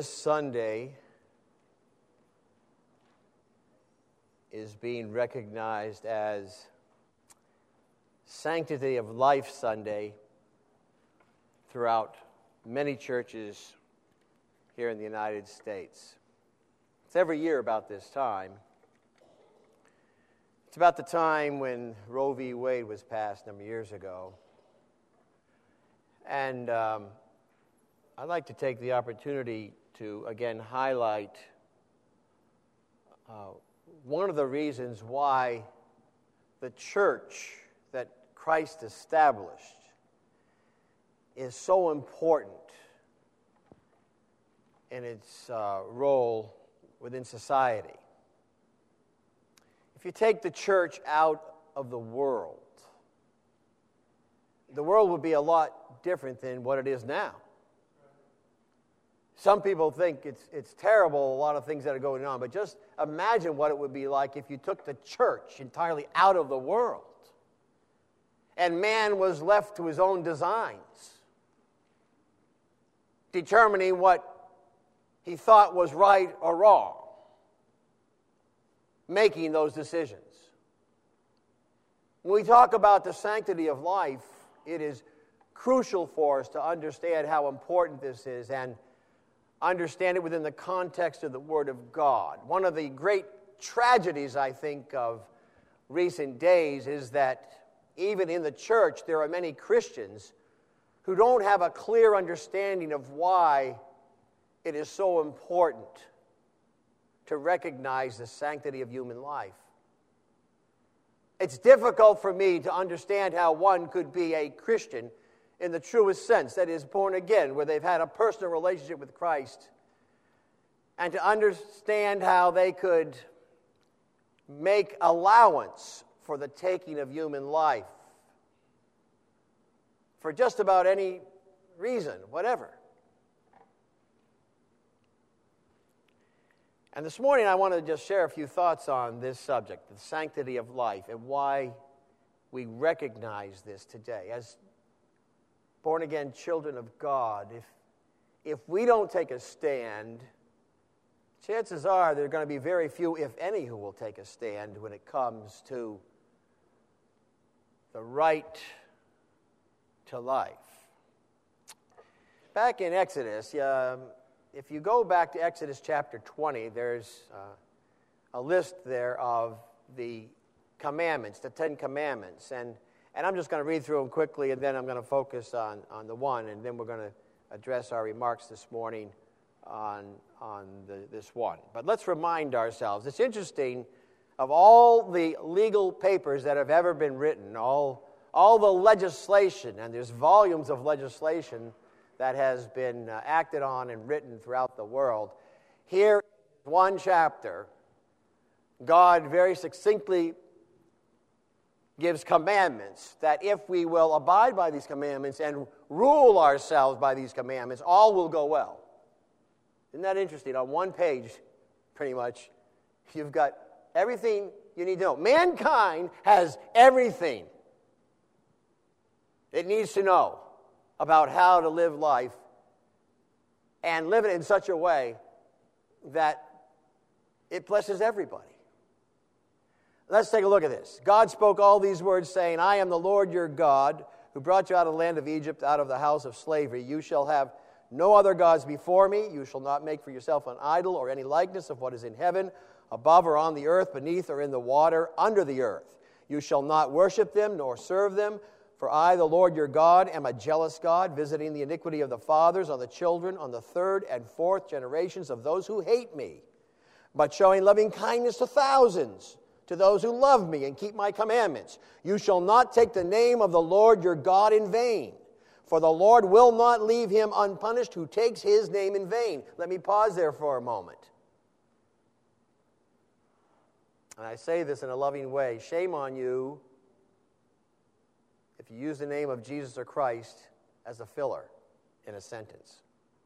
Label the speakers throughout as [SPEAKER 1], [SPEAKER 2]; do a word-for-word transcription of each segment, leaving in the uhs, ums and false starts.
[SPEAKER 1] This Sunday is being recognized as Sanctity of Life Sunday throughout many churches here in the United States. It's every year about this time. It's about the time when Roe v. Wade was passed a number of years ago. And um, I'd like to take the opportunity to, again, highlight uh, one of the reasons why the church that Christ established is so important in its uh, role within society. If you take the church out of the world, the world would be a lot different than what it is now. Some people think it's it's terrible, a lot of things that are going on, but just imagine what it would be like if you took the church entirely out of the world and man was left to his own designs, determining what he thought was right or wrong, making those decisions. When we talk about the sanctity of life, it is crucial for us to understand how important this is and understand it within the context of the Word of God. One of the great tragedies, I think, of recent days is that even in the church there are many Christians who don't have a clear understanding of why it is so important to recognize the sanctity of human life. It's difficult for me to understand how one could be a Christian in the truest sense, that is, born again, where they've had a personal relationship with Christ, and to understand how they could make allowance for the taking of human life for just about any reason, whatever. And this morning I want to just share a few thoughts on this subject, the sanctity of life, and why we recognize this today. As born-again children of God, if, if we don't take a stand, chances are there are going to be very few, if any, who will take a stand when it comes to the right to life. Back in Exodus, um, if you go back to Exodus chapter twenty, there's uh, a list there of the commandments, the Ten Commandments. And, and I'm just going to read through them quickly, and then I'm going to focus on, on the one, and then we're going to address our remarks this morning on, on the, this one. But let's remind ourselves, it's interesting, of all the legal papers that have ever been written, all, all the legislation, and there's volumes of legislation that has been uh, acted on and written throughout the world. Here, one chapter, God very succinctly gives commandments that if we will abide by these commandments and rule ourselves by these commandments, all will go well. Isn't that interesting? On one page, pretty much, you've got everything you need to know. Mankind has everything it needs to know about how to live life and live it in such a way that it blesses everybody. Let's take a look at this. God spoke all these words, saying, I am the Lord your God, who brought you out of the land of Egypt, out of the house of slavery. You shall have no other gods before me. You shall not make for yourself an idol or any likeness of what is in heaven, above or on the earth, beneath or in the water, under the earth. You shall not worship them nor serve them. For I, the Lord your God, am a jealous God, visiting the iniquity of the fathers on the children, on the third and fourth generations of those who hate me, but showing loving kindness to thousands, to those who love me and keep my commandments. You shall not take the name of the Lord your God in vain, for the Lord will not leave him unpunished who takes his name in vain. Let me pause there for a moment. And I say this in a loving way. Shame on you if you use the name of Jesus or Christ as a filler in a sentence.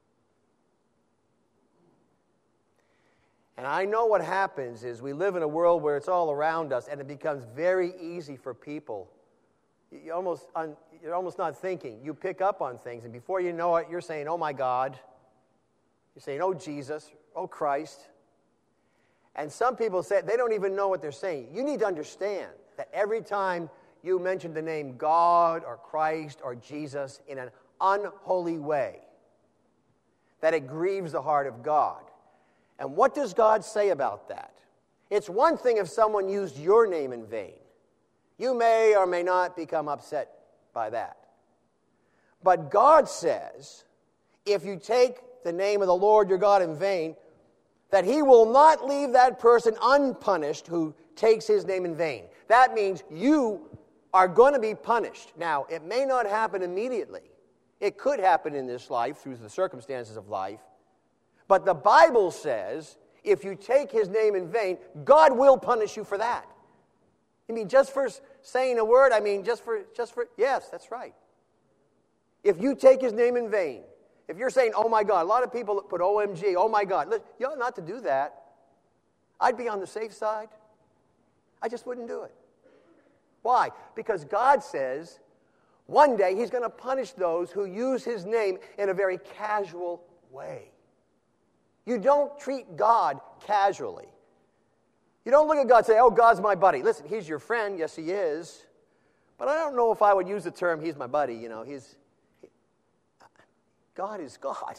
[SPEAKER 1] And I know what happens is we live in a world where it's all around us, and it becomes very easy for people. You almost, you're almost not thinking. You pick up on things, and before you know it, you're saying, oh my God. You're saying, oh, Jesus, oh, Christ. And some people say, they don't even know what they're saying. You need to understand that every time you mention the name God or Christ or Jesus in an unholy way, that it grieves the heart of God. And what does God say about that? It's one thing if someone used your name in vain. You may or may not become upset by that. But God says, if you take the name of the Lord your God in vain, that he will not leave that person unpunished who takes his name in vain. That means you are going to be punished. Now, it may not happen immediately. It could happen in this life through the circumstances of life. But the Bible says, if you take his name in vain, God will punish you for that. I mean, just for saying a word, I mean, just for, just for, yes, that's right. If you take his name in vain, if you're saying, oh my God, a lot of people put O M G, oh my God, you ought not to do that. I'd be on the safe side. I just wouldn't do it. Why? Because God says one day he's going to punish those who use his name in a very casual way. You don't treat God casually. You don't look at God and say, oh, God's my buddy. Listen, he's your friend. Yes, he is. But I don't know if I would use the term, he's my buddy. You know, he's... He, God is God.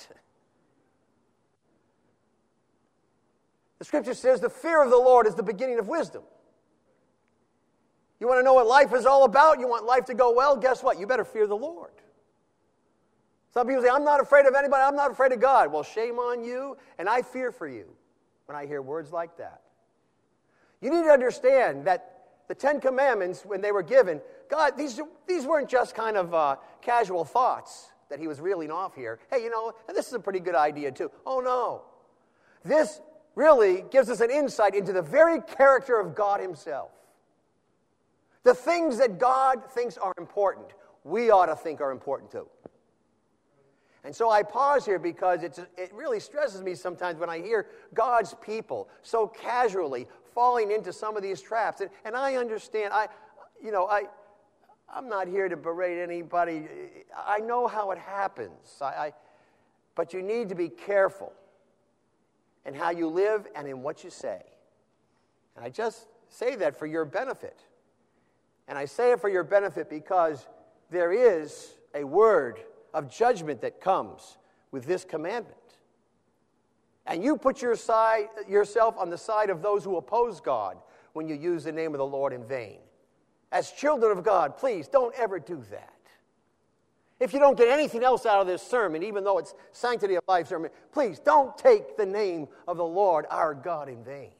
[SPEAKER 1] The Scripture says the fear of the Lord is the beginning of wisdom. You want to know what life is all about? You want life to go well? Guess what? You better fear the Lord. Some people say, I'm not afraid of anybody. I'm not afraid of God. Well, shame on you, and I fear for you when I hear words like that. You need to understand that the Ten Commandments, when they were given, God, these, these weren't just kind of uh, casual thoughts that he was reeling off here. Hey, you know, this is a pretty good idea too. Oh, no. This really gives us an insight into the very character of God himself. The things that God thinks are important, we ought to think are important too. And so I pause here because it's, it really stresses me sometimes when I hear God's people so casually falling into some of these traps. And, and I understand, I, you know, I, I'm not here to berate anybody. I know how it happens. I, I, but you need to be careful in how you live and in what you say. And I just say that for your benefit. And I say it for your benefit because there is a word of judgment that comes with this commandment. And you put your side, yourself on the side of those who oppose God when you use the name of the Lord in vain. As children of God, please don't ever do that. If you don't get anything else out of this sermon, even though it's Sanctity of Life sermon, please don't take the name of the Lord our God in vain.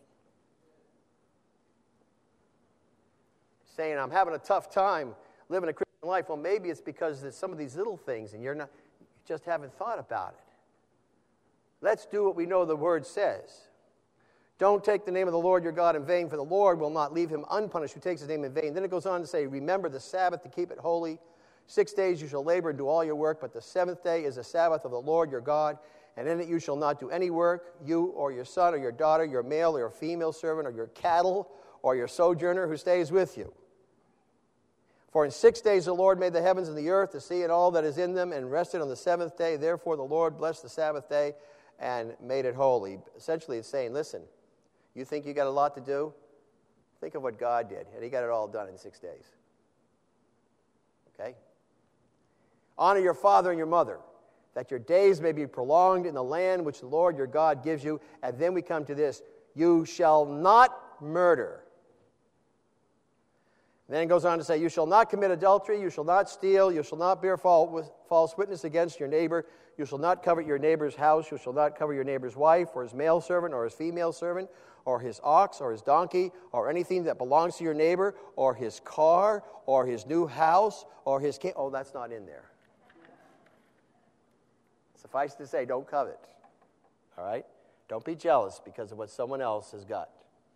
[SPEAKER 1] Saying, I'm having a tough time living a Christian life. Well, maybe it's because there's some of these little things and you're not, you just haven't thought about it. Let's do what we know the Word says. Don't take the name of the Lord your God in vain, for the Lord will not leave him unpunished who takes his name in vain. Then it goes on to say, remember the Sabbath to keep it holy. Six days you shall labor and do all your work, but the seventh day is the Sabbath of the Lord your God, and in it you shall not do any work, you or your son or your daughter, your male or your female servant, or your cattle, or your sojourner who stays with you. For in six days the Lord made the heavens and the earth, the sea and all that is in them, and rested on the seventh day. Therefore the Lord blessed the Sabbath day and made it holy. Essentially it's saying, listen, you think you got a lot to do? Think of what God did, and he got it all done in six days. Okay? Honor your father and your mother, that your days may be prolonged in the land which the Lord your God gives you. And then we come to this, you shall not murder. Then it goes on to say, you shall not commit adultery, you shall not steal, you shall not bear false witness against your neighbor, you shall not covet your neighbor's house, you shall not covet your neighbor's wife, or his male servant, or his female servant, or his ox, or his donkey, or anything that belongs to your neighbor, or his car, or his new house, or his king. Oh, that's not in there. Suffice to say, don't covet. All right? Don't be jealous because of what someone else has got.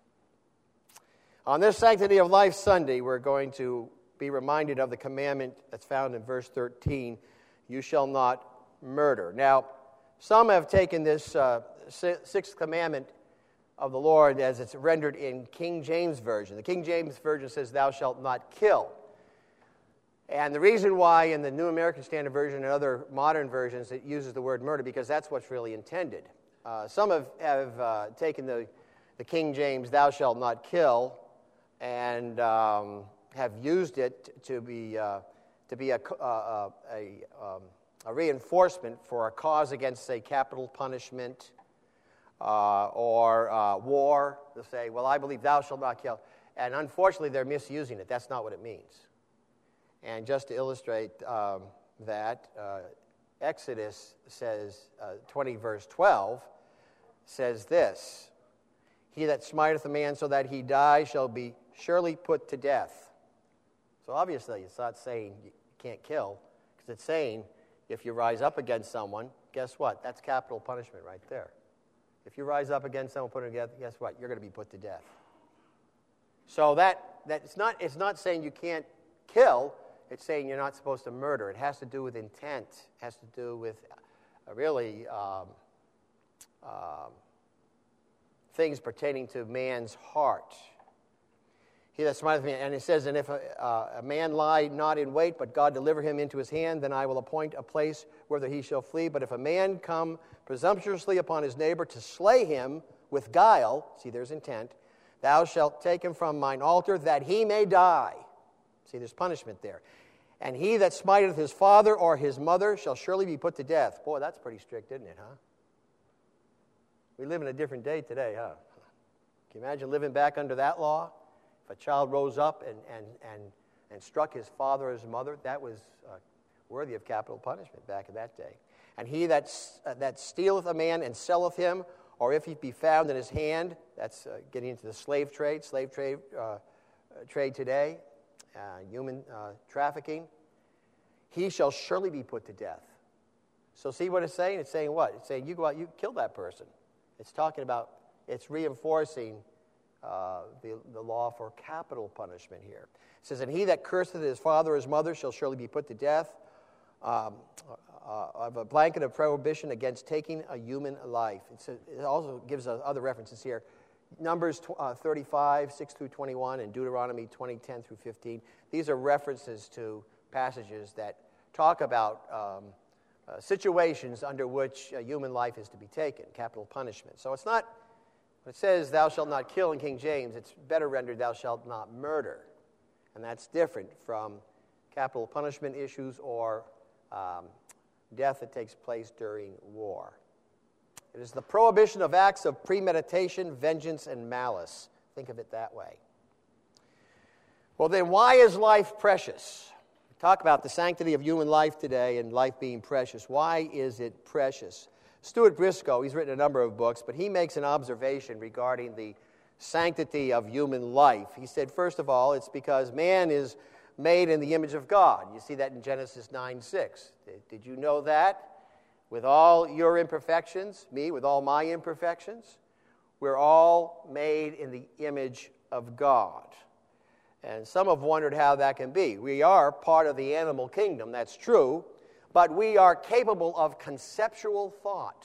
[SPEAKER 1] On this Sanctity of Life Sunday, we're going to be reminded of the commandment that's found in verse thirteen, you shall not murder. Now, some have taken this uh, sixth commandment of the Lord as it's rendered in King James Version. The King James Version says, thou shalt not kill. And the reason why in the New American Standard Version and other modern versions it uses the word murder, because that's what's really intended. Uh, some have, have uh, taken the, the King James, thou shalt not kill, and um, have used it to be, uh, to be a, uh, a, um, a reinforcement for a cause against, say, capital punishment uh, or uh, war. They'll say, well, I believe thou shalt not kill. And unfortunately, they're misusing it. That's not what it means. And just to illustrate um, that, uh, Exodus says, uh, twenty verse twelve, says this, he that smiteth a man so that he die shall be surely put to death. So obviously it's not saying you can't kill, because it's saying if you rise up against someone, guess what? That's capital punishment right there. If you rise up against someone, put it together, guess what? You're going to be put to death. So that, that it's not it's not saying you can't kill. It's saying you're not supposed to murder. It has to do with intent. It has to do with uh, really um, um, things pertaining to man's heart. He that smiteth me, and it says, and if a, uh, a man lie not in wait, but God deliver him into his hand, then I will appoint a place whither he shall flee. But if a man come presumptuously upon his neighbor to slay him with guile, see, there's intent, thou shalt take him from mine altar, that he may die. See, there's punishment there. And he that smiteth his father or his mother shall surely be put to death. Boy, that's pretty strict, isn't it, huh? We live in a different day today, huh? Can you imagine living back under that law? If a child rose up and, and, and, and struck his father or his mother, that was uh, worthy of capital punishment back in that day. And he that, uh, that stealeth a man and selleth him, or if he be found in his hand, that's uh, getting into the slave trade, slave trade, uh, trade today, uh, human uh, trafficking, he shall surely be put to death. So see what it's saying? It's saying what? It's saying you go out, you kill that person. It's talking about, it's reinforcing uh, the, the law for capital punishment here. It says, and he that curseth his father or his mother shall surely be put to death. Um, uh, of a blanket of prohibition against taking a human life. It's a, it also gives us other references here. Numbers uh, thirty-five, six through twenty-one, and Deuteronomy twenty, ten through fifteen. These are references to passages that talk about um, uh, situations under which a human life is to be taken, capital punishment. So it's not, when it says thou shalt not kill in King James, it's better rendered thou shalt not murder. And that's different from capital punishment issues or um, death that takes place during war. It is the prohibition of acts of premeditation, vengeance, and malice. Think of it that way. Well, then, why is life precious? We talk about the sanctity of human life today and life being precious. Why is it precious? Stuart Briscoe, he's written a number of books, but he makes an observation regarding the sanctity of human life. He said, first of all, it's because man is made in the image of God. You see that in Genesis nine six. Did you know that? With all your imperfections, me, with all my imperfections, we're all made in the image of God. And some have wondered how that can be. We are part of the animal kingdom, that's true, but we are capable of conceptual thought.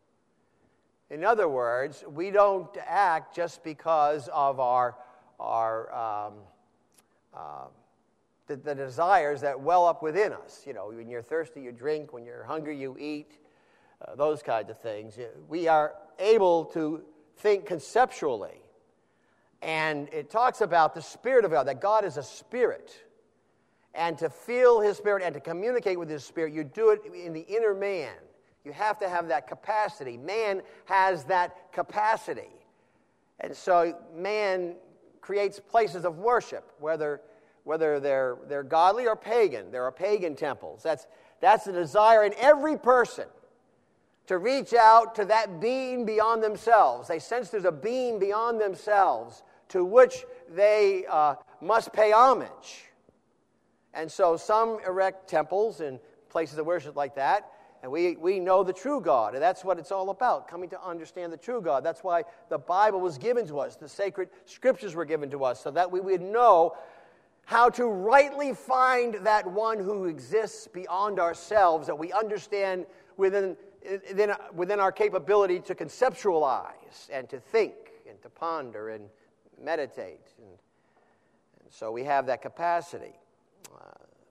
[SPEAKER 1] In other words, we don't act just because of our, our um, uh, The, the desires that well up within us. You know, when you're thirsty, you drink. When you're hungry, you eat. Uh, those kinds of things. We are able to think conceptually. And it talks about the Spirit of God, that God is a spirit. And to feel His Spirit and to communicate with His Spirit, you do it in the inner man. You have to have that capacity. Man has that capacity. And so man creates places of worship, whether... Whether they're, they're godly or pagan. There are pagan temples. That's, that's the desire in every person to reach out to that being beyond themselves. They sense there's a being beyond themselves to which they uh, must pay homage. And so some erect temples and places of worship like that, and we, we know the true God, and that's what it's all about, coming to understand the true God. That's why the Bible was given to us. The sacred scriptures were given to us, so that we would know how to rightly find that one who exists beyond ourselves, that we understand within, within, within our capability to conceptualize and to think and to ponder and meditate. And, and so we have that capacity. Uh,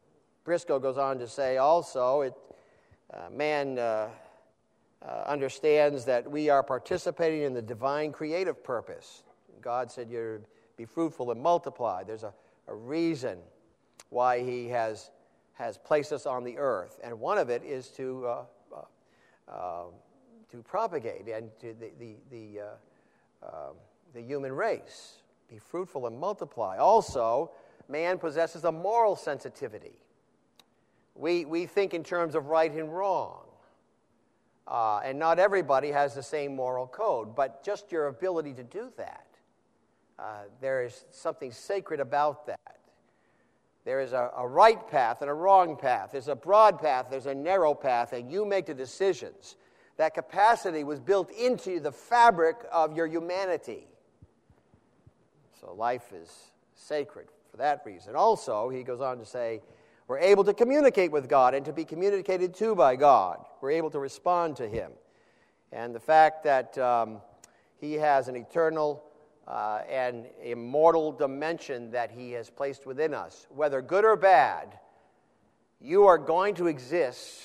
[SPEAKER 1] Briscoe goes on to say also, it, uh, man uh, uh, understands that we are participating in the divine creative purpose. God said, "You're be fruitful and multiply." There's a, a reason why he has, has placed us on the earth. And one of it is to, uh, uh, uh, to propagate and to the, the, the, uh, uh, the human race. Be fruitful and multiply. Also, man possesses a moral sensitivity. We, we think in terms of right and wrong. Uh, and not everybody has the same moral code, but just your ability to do that. Uh, there is something sacred about that. There is a, a right path and a wrong path. There's a broad path, there's a narrow path, and you make the decisions. That capacity was built into the fabric of your humanity. So life is sacred for that reason. Also, he goes on to say, we're able to communicate with God and to be communicated to by God. We're able to respond to Him. And the fact that um, He has an eternal uh, and immortal dimension that He has placed within us, whether good or bad, you are going to exist.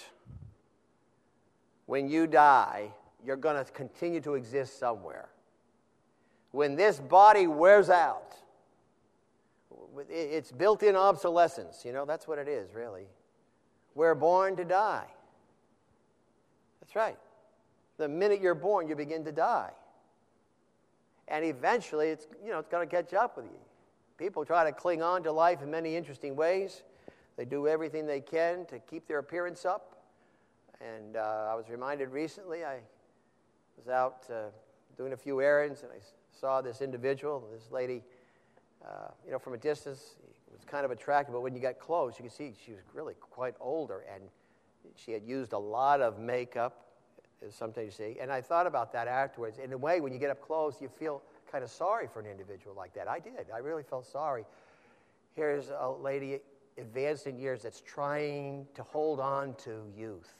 [SPEAKER 1] When you die, you're going to continue to exist somewhere. When this body wears out, it's built-in obsolescence. You know, that's what it is, really. We're born to die. That's right. The minute you're born, you begin to die. And eventually, it's, you know, it's going to catch up with you. People try to cling on to life in many interesting ways. They do everything they can to keep their appearance up. And uh, I was reminded recently, I was out uh, doing a few errands, and I saw this individual, this lady, uh, you know, from a distance, was kind of attractive, but when you got close, you could see she was really quite older, and she had used a lot of makeup, as sometimes you see. And I thought about that afterwards. In a way, when you get up close, you feel kind of sorry for an individual like that. I did. I really felt sorry. Here's a lady advanced in years that's trying to hold on to youth.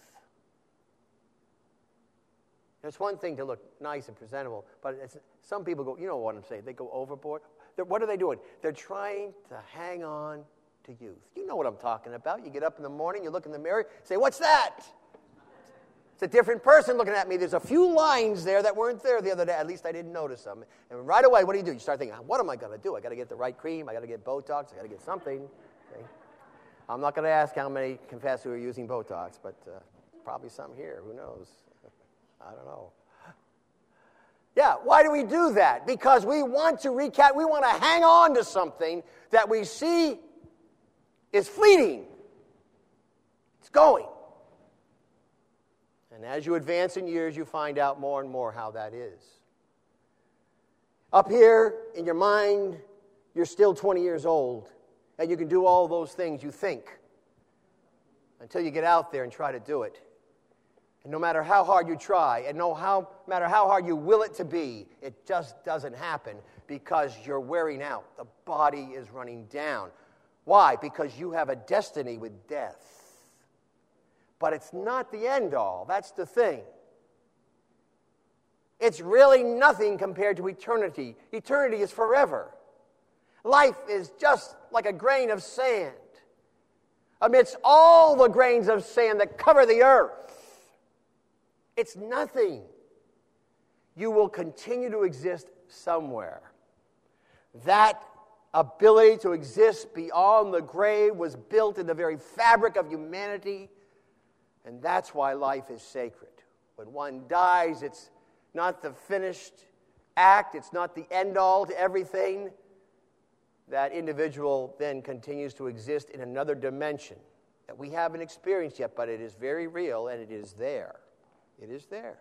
[SPEAKER 1] It's one thing to look nice and presentable, but it's, some people go, you know what I'm saying, they go overboard. They're, what are they doing? They're trying to hang on to youth. You know what I'm talking about. You get up in the morning, you look in the mirror, say, what's that? It's a different person looking at me. There's a few lines there that weren't there the other day. At least I didn't notice them. And right away, what do you do? You start thinking, what am I going to do? I got to get the right cream. I got to get Botox. I got to get something. Okay? I'm not going to ask how many confess who are using Botox, but uh, probably some here. Who knows? I don't know. Yeah, why do we do that? Because we want to recap, we want to hang on to something that we see is fleeting. It's going. And as you advance in years, you find out more and more how that is. Up here in your mind, you're still twenty years old, and you can do all those things you think until you get out there and try to do it. And no matter how hard you try, and no how, matter how hard you will it to be, it just doesn't happen because you're wearing out. The body is running down. Why? Because you have a destiny with death. But it's not the end all. That's the thing. It's really nothing compared to eternity. Eternity is forever. Life is just like a grain of sand amidst all the grains of sand that cover the earth. It's nothing. You will continue to exist somewhere. That ability to exist beyond the grave was built in the very fabric of humanity, and that's why life is sacred. When one dies, it's not the finished act, it's not the end-all to everything. That individual then continues to exist in another dimension that we haven't experienced yet, but it is very real, and it is there. It is there.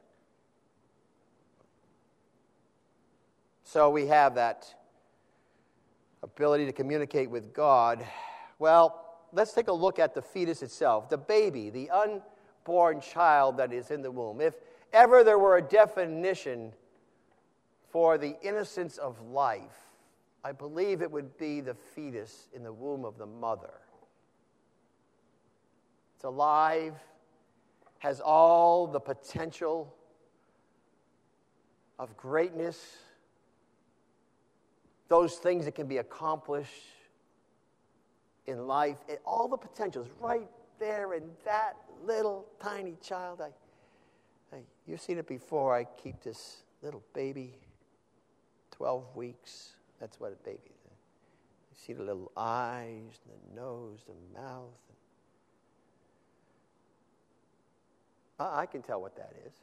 [SPEAKER 1] So we have that ability to communicate with God. Well, let's take a look at the fetus itself, the baby, the unborn child that is in the womb. If ever there were a definition for the innocence of life, I believe it would be the fetus in the womb of the mother. It's alive, has all the potential of greatness, those things that can be accomplished in life. It, all the potential is right there in that little tiny child. I, I, you've seen it before. I keep this little baby, twelve weeks. That's what a baby is. You see the little eyes, the nose, the mouth. I, I can tell what that is.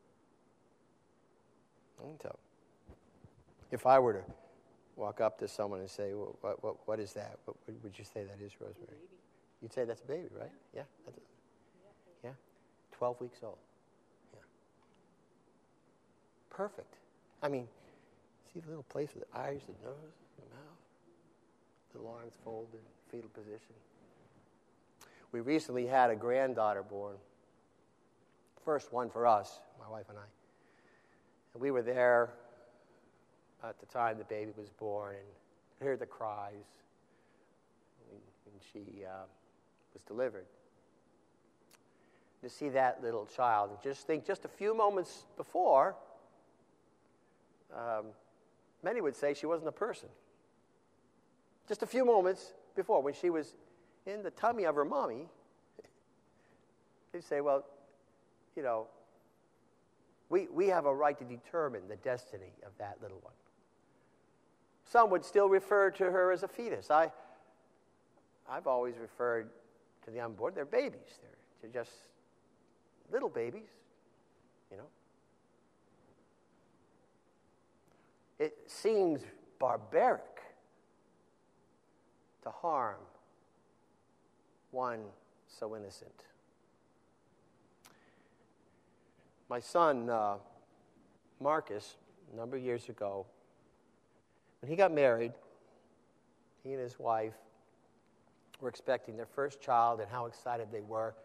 [SPEAKER 1] I can tell. If I were to walk up to someone and say, well, what, what, what is that? What would you say that is, Rosemary? You'd say that's a baby, right? Yeah. That's a, yeah. twelve weeks old. Yeah. Perfect. I mean, see the little place with the eyes, the nose, the mouth, the arms folded, fetal position. We recently had a granddaughter born. First one for us, my wife and I. And we were there at the time the baby was born and heard the cries when, when she uh, was delivered. To see that little child and just think just a few moments before, um, many would say she wasn't a person. Just a few moments before, when she was in the tummy of her mommy, they'd say, well, you know, we, we have a right to determine the destiny of that little one. Some would still refer to her as a fetus. I, I've always referred to the unborn. They're babies. They're, they're just little babies, you know. It seems barbaric to harm one so innocent. My son, uh, Marcus, a number of years ago, when he got married, he and his wife were expecting their first child, and how excited they were.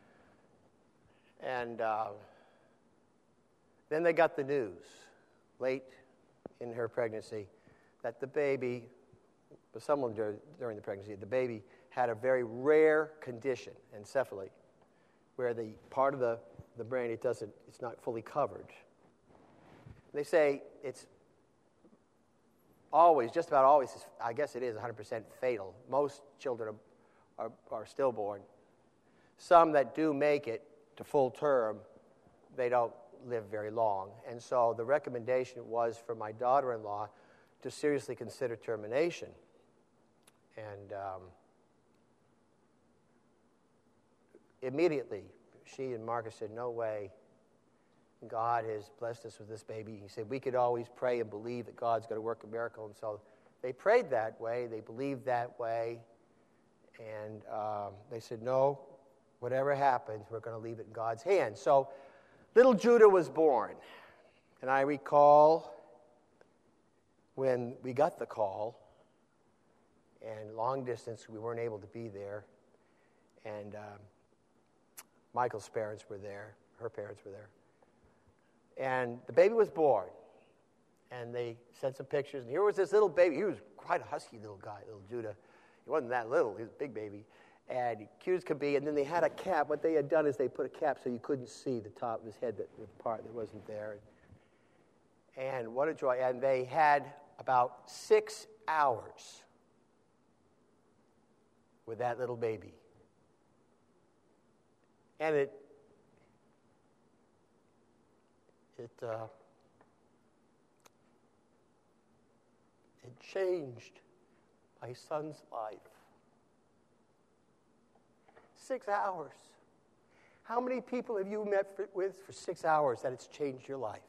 [SPEAKER 1] And uh, then they got the news, late in her pregnancy, that the baby, but someone dur- during the pregnancy, the baby had a very rare condition, encephaly, where the part of the, the brain, it doesn't, it's not fully covered. They say it's always, just about always, I guess it is one hundred percent fatal. Most children are, are, are stillborn. Some that do make it to full term, they don't live very long. And so the recommendation was for my daughter-in-law to seriously consider termination. And um, immediately, she and Marcus said, no way. God has blessed us with this baby. He said we could always pray and believe that God's going to work a miracle. And so they prayed that way. They believed that way. And um, they said, no, whatever happens, we're going to leave it in God's hands. So little Judah was born. And I recall when we got the call, and long distance, we weren't able to be there. And um, Michael's parents were there. Her parents were there. And the baby was born. And they sent some pictures. And here was this little baby. He was quite a husky little guy, little Judah. He wasn't that little. He was a big baby. And cute as could be. And then they had a cap. What they had done is they put a cap so you couldn't see the top of his head, that the part that wasn't there. And what a joy. And they had about six hours with that little baby. And it It, uh, it changed my son's life. Six hours. How many people have you met for, with for six hours that it's changed your life?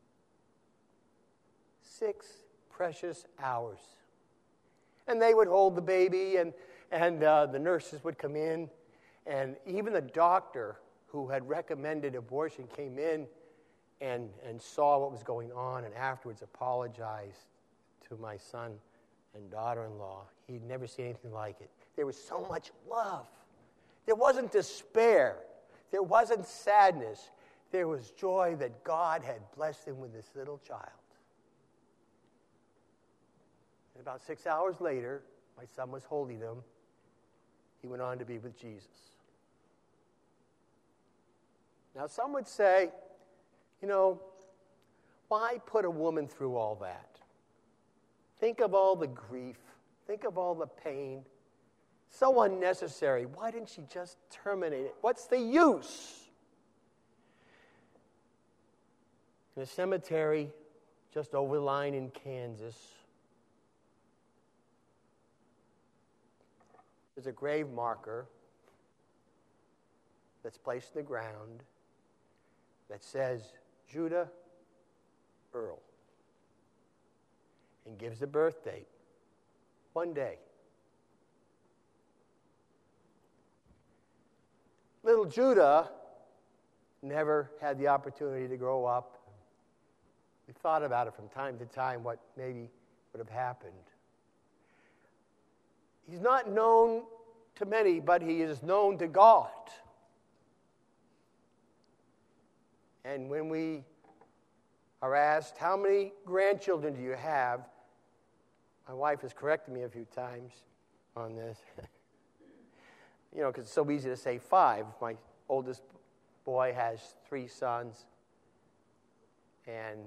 [SPEAKER 1] Six precious hours. And they would hold the baby, and, and uh, the nurses would come in, and even the doctor who had recommended abortion came in and, and saw what was going on, and afterwards apologized to my son and daughter-in-law. He'd never seen anything like it. There was so much love. There wasn't despair. There wasn't sadness. There was joy that God had blessed him with this little child. And about six hours later, my son was holding him. He went on to be with Jesus. Now, some would say, you know, why put a woman through all that? Think of all the grief. Think of all the pain. So unnecessary. Why didn't she just terminate it? What's the use? In a cemetery just over the line in Kansas, there's a grave marker that's placed in the ground that says Judah Earl and gives the birth date. One day. Little Judah never had the opportunity to grow up. We thought about it from time to time, what maybe would have happened. He's not known to many, but he is known to God. And when we are asked, how many grandchildren do you have? My wife has corrected me a few times on this. You know, because it's so easy to say five. My oldest boy has three sons, and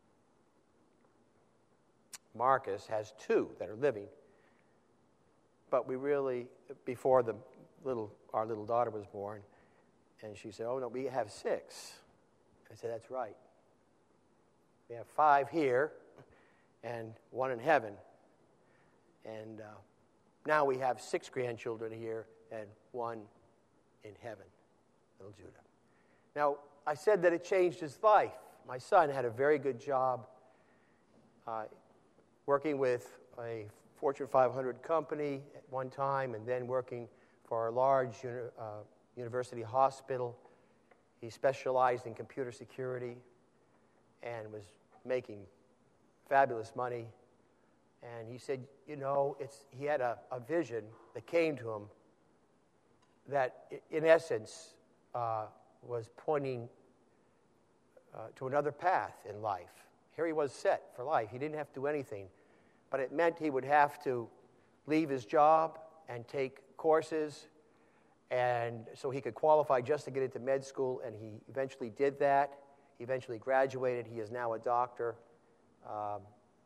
[SPEAKER 1] Marcus has two that are living. But we really, before the little our little daughter was born, and she said, "Oh no, we have six." I said, "That's right. We have five here, and one in heaven." And uh, now we have six grandchildren here and one in heaven, little Judah. Now, I said that it changed his life. My son had a very good job uh, working with a Fortune five hundred company at one time, and then working for a large uni- uh, university hospital. He specialized in computer security and was making fabulous money. And he said, you know, it's he had a, a vision that came to him that, in essence, uh, was pointing uh, to another path in life. Here he was set for life. He didn't have to do anything. But it meant he would have to leave his job and take courses, and so he could qualify just to get into med school, and he eventually did that. He eventually graduated. He is now a doctor, um,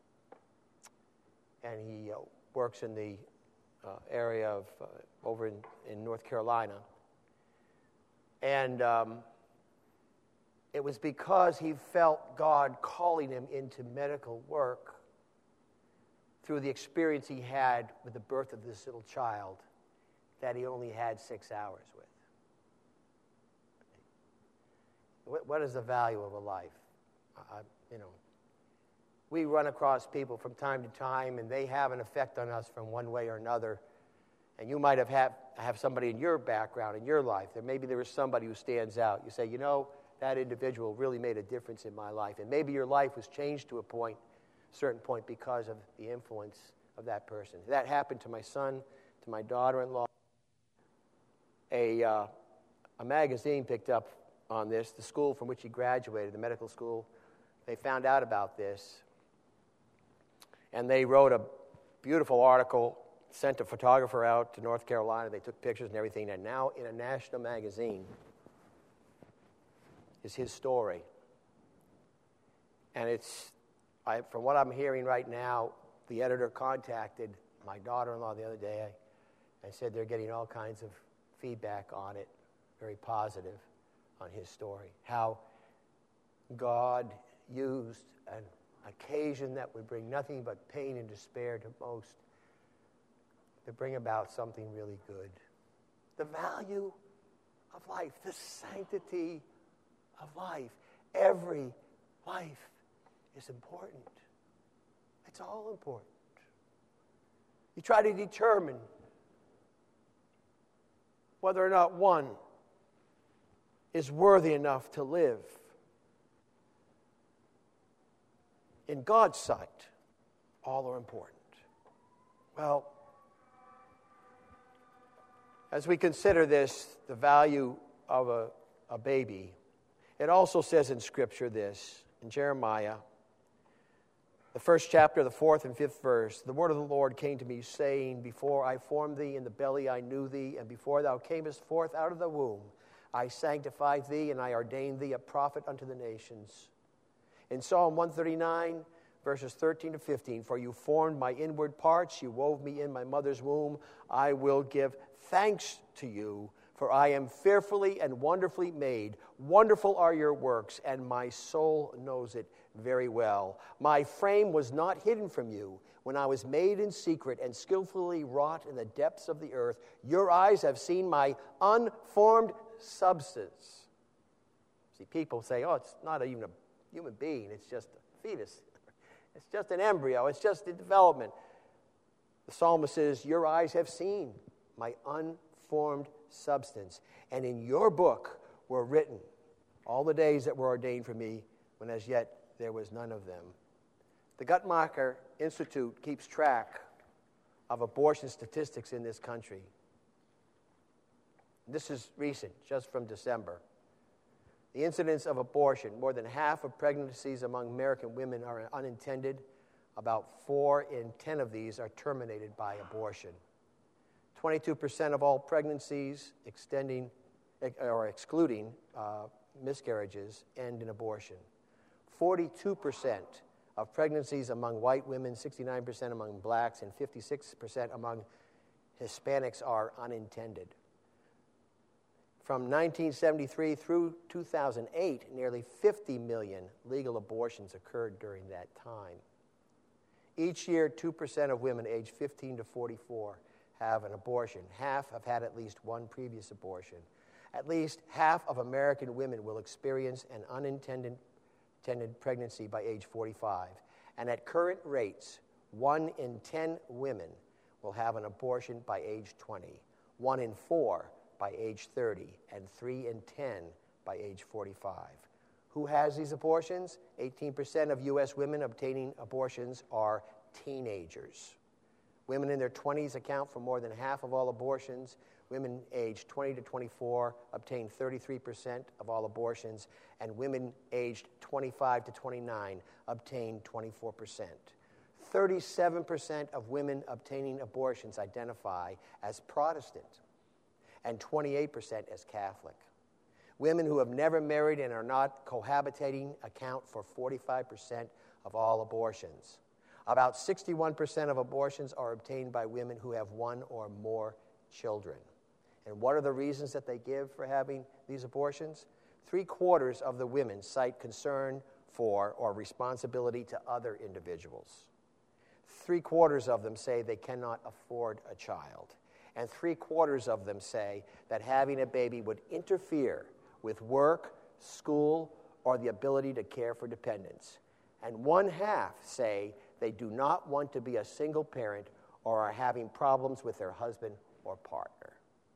[SPEAKER 1] and he uh, works in the uh, area of uh, over in, in North Carolina. And um, it was because he felt God calling him into medical work through the experience he had with the birth of this little child that he only had six hours with. What, what is the value of a life? Uh, you know, we run across people from time to time, and they have an effect on us from one way or another. And you might have have, have somebody in your background, in your life, that maybe there is somebody who stands out. You say, you know, that individual really made a difference in my life. And maybe your life was changed to a point, certain point, because of the influence of that person. That happened to my son, to my daughter-in-law. A, uh, a magazine picked up on this. The school from which he graduated, the medical school, they found out about this. And they wrote a beautiful article, sent a photographer out to North Carolina. They took pictures and everything. And now in a national magazine is his story. And it's, I, from what I'm hearing right now, the editor contacted my daughter-in-law the other day and said they're getting all kinds of feedback on it, very positive on his story. How God used an occasion that would bring nothing but pain and despair to most to bring about something really good. The value of life, the sanctity of life. Every life is important. It's all important. You try to determine whether or not one is worthy enough to live. In God's sight, all are important. Well, as we consider this, the value of a, a baby, it also says in Scripture this, in Jeremiah, the first chapter, the fourth and fifth verse, the word of the Lord came to me, saying, before I formed thee in the belly I knew thee, and before thou camest forth out of the womb, I sanctified thee, and I ordained thee a prophet unto the nations. In Psalm one thirty-nine, verses thirteen to fifteen. For you formed my inward parts, you wove me in my mother's womb. I will give thanks to you, for I am fearfully and wonderfully made. Wonderful are your works, and my soul knows it very well. My frame was not hidden from you when I was made in secret and skillfully wrought in the depths of the earth. Your eyes have seen my unformed substance. See, people say, oh, it's not even a human being, it's just a fetus. It's just an embryo, it's just a development. The psalmist says, your eyes have seen my unformed substance, and in your book were written all the days that were ordained for me, when as yet there was none of them. The Guttmacher Institute keeps track of abortion statistics in this country. This is recent, just from December. The incidence of abortion, more than half of pregnancies among American women are unintended. About four in ten of these are terminated by abortion. twenty-two percent of all pregnancies extending or excluding uh, miscarriages end in abortion. forty-two percent of pregnancies among white women, sixty-nine percent among blacks, and fifty-six percent among Hispanics are unintended. From nineteen seventy-three through two thousand eight, nearly fifty million legal abortions occurred during that time. Each year, two percent of women aged fifteen to forty-four have an abortion. Half have had at least one previous abortion. At least half of American women will experience an unintended intended pregnancy by age forty-five. And at current rates, one in ten women will have an abortion by age twenty, one in four by age thirty, and three in ten by age forty-five. Who has these abortions? eighteen percent of U S women obtaining abortions are teenagers. Women in their twenties account for more than half of all abortions. Women aged twenty to twenty-four obtain thirty-three percent of all abortions, and women aged twenty-five to twenty-nine obtain twenty-four percent. thirty-seven percent of women obtaining abortions identify as Protestant, and twenty-eight percent as Catholic. Women who have never married and are not cohabitating account for forty-five percent of all abortions. About sixty-one percent of abortions are obtained by women who have one or more children. And what are the reasons that they give for having these abortions? Three quarters of the women cite concern for or responsibility to other individuals. Three quarters of them say they cannot afford a child. And three quarters of them say that having a baby would interfere with work, school, or the ability to care for dependents. And one half say they do not want to be a single parent or are having problems with their husband or partner.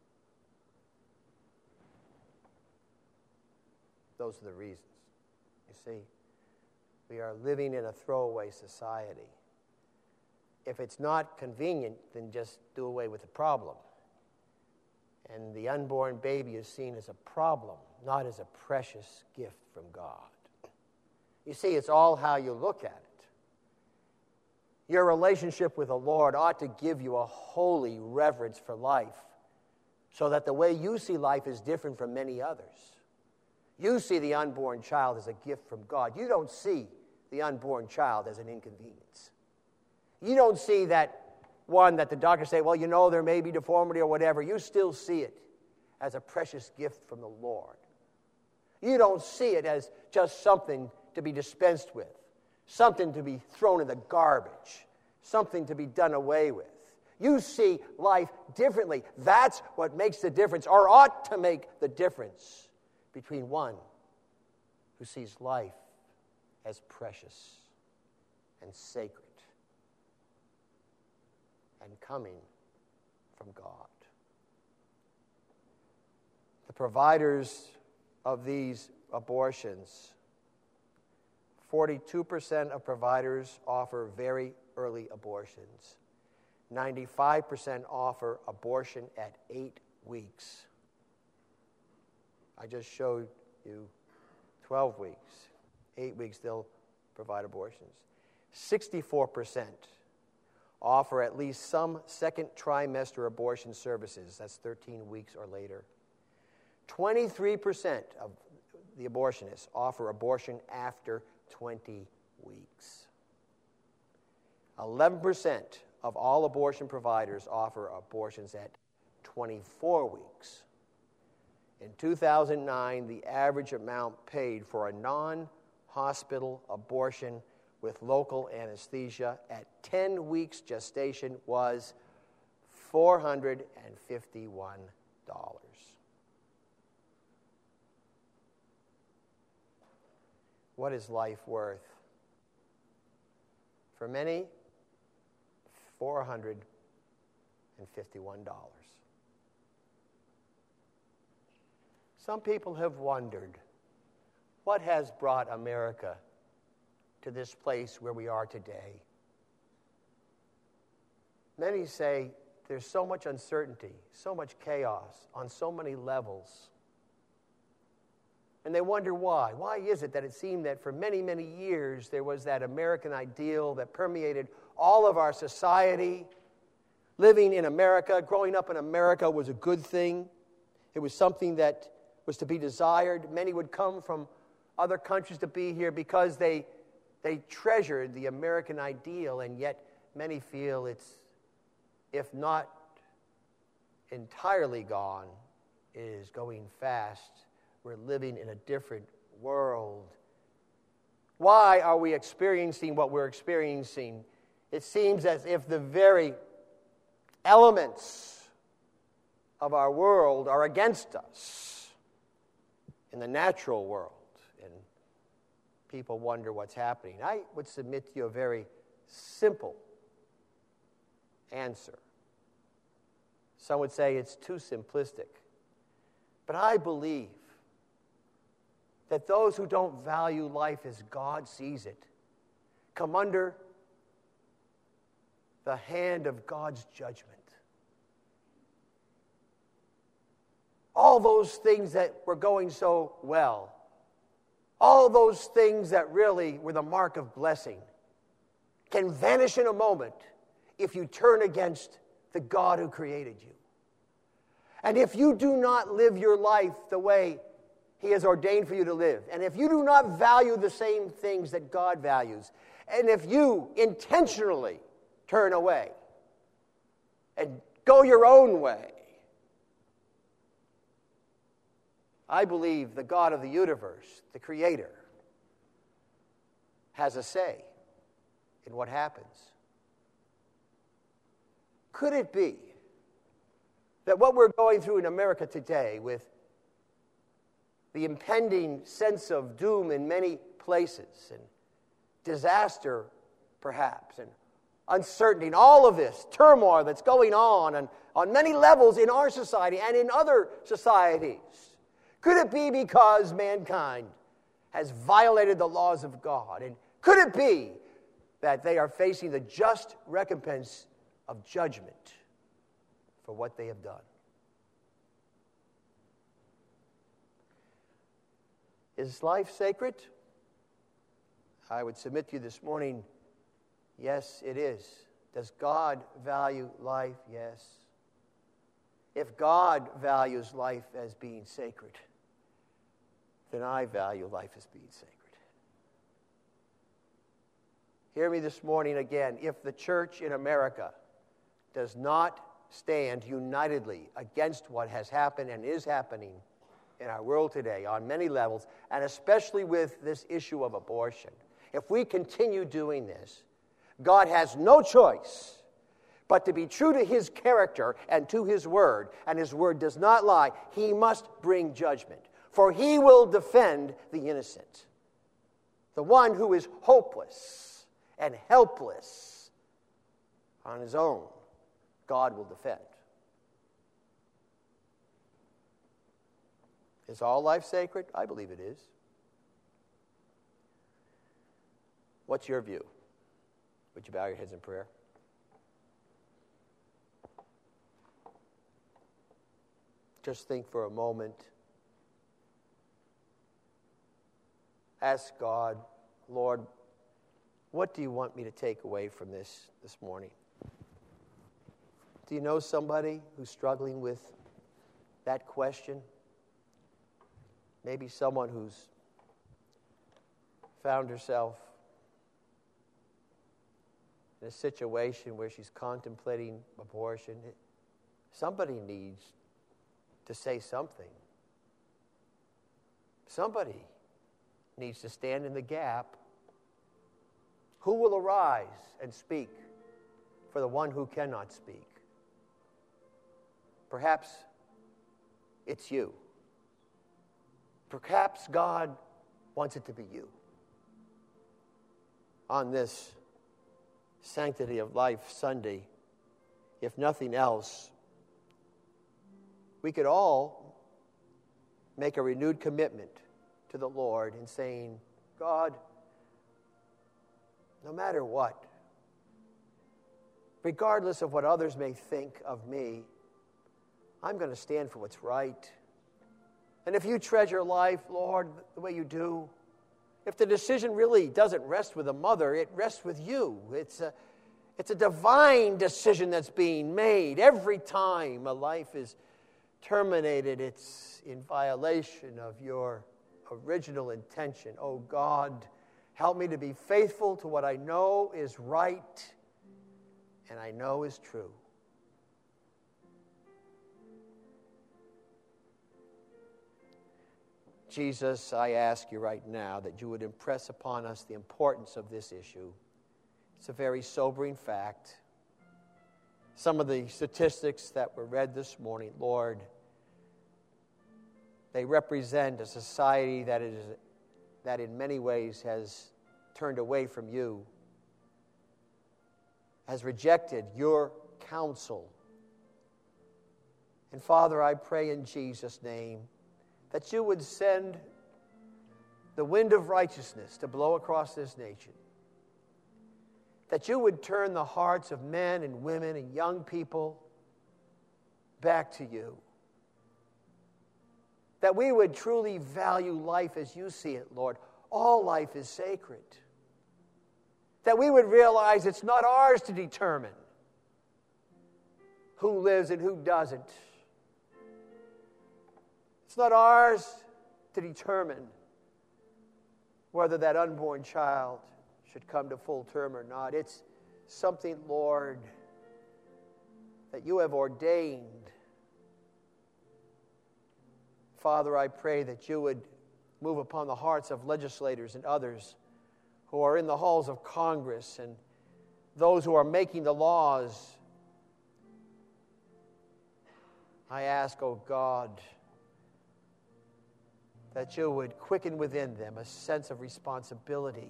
[SPEAKER 1] Those are the reasons. You see, we are living in a throwaway society. If it's not convenient, then just do away with the problem. And the unborn baby is seen as a problem, not as a precious gift from God. You see, it's all how you look at it. Your relationship with the Lord ought to give you a holy reverence for life, so that the way you see life is different from many others. You see the unborn child as a gift from God. You don't see the unborn child as an inconvenience. You don't see that one that the doctors say, well, you know, there may be deformity or whatever. You still see it as a precious gift from the Lord. You don't see it as just something to be dispensed with, something to be thrown in the garbage, something to be done away with. You see life differently. That's what makes the difference, or ought to make the difference, between one who sees life as precious and sacred and coming from God. The providers of these abortions, forty-two percent of providers offer very early abortions. ninety-five percent offer abortion at eight weeks. I just showed you twelve weeks. Eight weeks, they'll provide abortions. sixty-four percent offer at least some second trimester abortion services. That's thirteen weeks or later. twenty-three percent of the abortionists offer abortion after twenty weeks. eleven percent of all abortion providers offer abortions at twenty-four weeks. In two thousand nine, the average amount paid for a non-hospital abortion with local anesthesia at ten weeks gestation was four hundred fifty-one dollars. What is life worth? For many, four hundred fifty-one dollars. Some people have wondered, what has brought America to this place where we are today? Many say there's so much uncertainty, so much chaos on so many levels. And they wonder why. Why is it that it seemed that for many, many years there was that American ideal that permeated all of our society? Living in America, growing up in America was a good thing. It was something that was to be desired. Many would come from other countries to be here because they, they treasured the American ideal, and yet many feel it's, if not entirely gone, it is going fast. We're living in a different world. Why are we experiencing what we're experiencing? It seems as if the very elements of our world are against us in the natural world, and people wonder what's happening. I would submit to you a very simple answer. Some would say it's too simplistic, but I believe that those who don't value life as God sees it come under the hand of God's judgment. All those things that were going so well, all those things that really were the mark of blessing, can vanish in a moment if you turn against the God who created you. And if you do not live your life the way He has ordained for you to live, and if you do not value the same things that God values, and if you intentionally turn away and go your own way, I believe the God of the universe, the Creator, has a say in what happens. Could it be that what we're going through in America today, with the impending sense of doom in many places, and disaster perhaps, and uncertainty, and all of this turmoil that's going on and on many levels in our society and in other societies, could it be because mankind has violated the laws of God? And could it be that they are facing the just recompense of judgment for what they have done? Is life sacred? I would submit to you this morning, yes, it is. Does God value life? Yes. If God values life as being sacred, then I value life as being sacred. Hear me this morning again. If the church in America does not stand unitedly against what has happened and is happening in our world today on many levels, and especially with this issue of abortion, if we continue doing this, God has no choice but to be true to His character and to His word, and His word does not lie. He must bring judgment, for He will defend the innocent. The one who is hopeless and helpless on his own, God will defend. Is all life sacred? I believe it is. What's your view? Would you bow your heads in prayer? Just think for a moment. Ask God, Lord, what do you want me to take away from this this morning? Do you know somebody who's struggling with that question? Maybe someone who's found herself in a situation where she's contemplating abortion, somebody needs to say something. Somebody needs to stand in the gap. Who will arise and speak for the one who cannot speak? Perhaps it's you. Perhaps God wants it to be you. On this Sanctity of Life Sunday, if nothing else, we could all make a renewed commitment to the Lord in saying, God, no matter what, regardless of what others may think of me, I'm going to stand for what's right. And if you treasure life, Lord, the way you do, if the decision really doesn't rest with a mother, it rests with you. It's a, it's a divine decision that's being made. Every time a life is terminated, it's in violation of your original intention. Oh God, help me to be faithful to what I know is right and I know is true. Jesus, I ask you right now that you would impress upon us the importance of this issue. It's a very sobering fact. Some of the statistics that were read this morning, Lord, they represent a society that is that in many ways has turned away from you, has rejected your counsel. And Father, I pray in Jesus' name that you would send the wind of righteousness to blow across this nation. That you would turn the hearts of men and women and young people back to you. That we would truly value life as you see it, Lord. All life is sacred. That we would realize it's not ours to determine who lives and who doesn't. It's not ours to determine whether that unborn child should come to full term or not. It's something, Lord, that you have ordained. Father, I pray that you would move upon the hearts of legislators and others who are in the halls of Congress and those who are making the laws. I ask, oh God, that you would quicken within them a sense of responsibility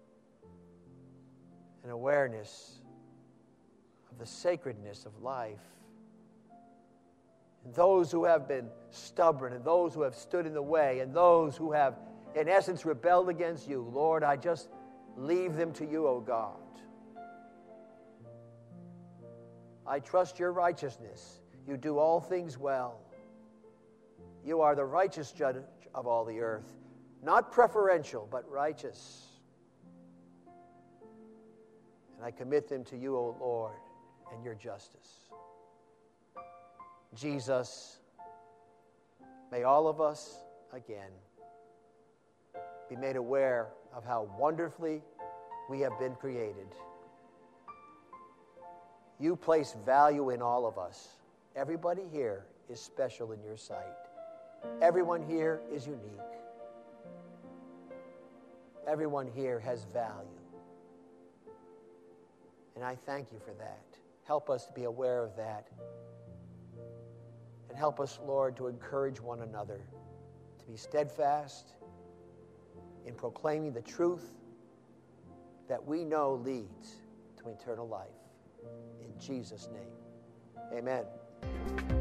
[SPEAKER 1] and awareness of the sacredness of life. And those who have been stubborn and those who have stood in the way and those who have, in essence, rebelled against you, Lord, I just leave them to you, O God. I trust your righteousness. You do all things well. You are the righteous judge of all the earth, not preferential, but righteous. And I commit them to you, O Lord, and your justice. Jesus, may all of us, again, be made aware of how wonderfully we have been created. You place value in all of us. Everybody here is special in your sight. Everyone here is unique. Everyone here has value. And I thank you for that. Help us to be aware of that. And help us, Lord, to encourage one another to be steadfast in proclaiming the truth that we know leads to eternal life. In Jesus' name, amen.